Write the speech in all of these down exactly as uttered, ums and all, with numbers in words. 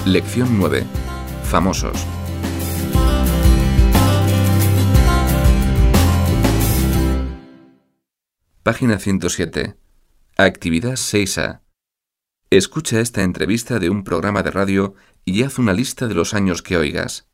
Lección nueve. Famosos. Página ciento siete. Actividad seis A. Escucha esta entrevista de un programa de radio y haz una lista de los años que oigas.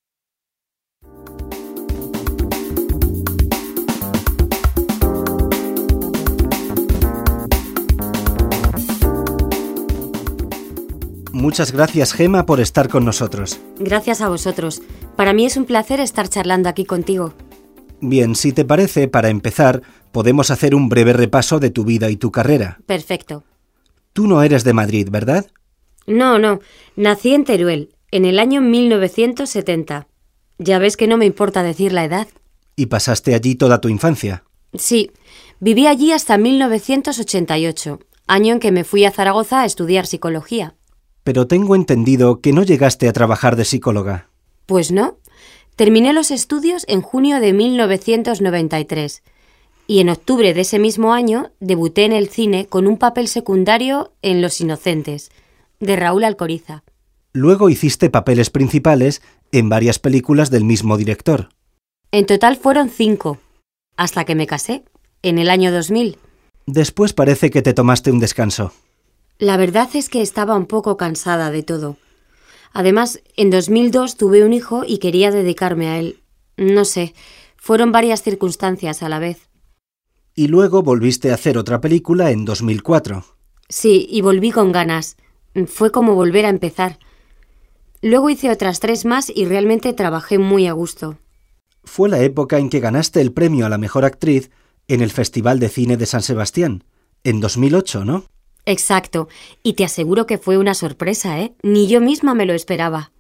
Muchas gracias, Gema, por estar con nosotros. Gracias a vosotros. Para mí es un placer estar charlando aquí contigo. Bien, si te parece, para empezar, podemos hacer un breve repaso de tu vida y tu carrera. Perfecto. Tú no eres de Madrid, ¿verdad? No, no. Nací en Teruel, en el año mil novecientos setenta. Ya ves que no me importa decir la edad. ¿Y pasaste allí toda tu infancia? Sí. Viví allí hasta mil novecientos ochenta y ocho, año en que me fui a Zaragoza a estudiar psicología. Pero tengo entendido que no llegaste a trabajar de psicóloga. Pues no. Terminé los estudios en junio de mil novecientos noventa y tres y en octubre de ese mismo año debuté en el cine con un papel secundario en Los Inocentes, de Raúl Alcoriza. Luego hiciste papeles principales en varias películas del mismo director. En total fueron cinco, hasta que me casé, en el año dos mil. Después parece que te tomaste un descanso. La verdad es que estaba un poco cansada de todo. Además, en dos mil dos tuve un hijo y quería dedicarme a él. No sé, fueron varias circunstancias a la vez. Y luego volviste a hacer otra película en dos mil cuatro. Sí, y volví con ganas. Fue como volver a empezar. Luego hice otras tres más y realmente trabajé muy a gusto. Fue la época en que ganaste el premio a la mejor actriz en el Festival de Cine de San Sebastián, en dos mil ocho, ¿no? Exacto, y te aseguro que fue una sorpresa, ¿eh? Ni yo misma me lo esperaba.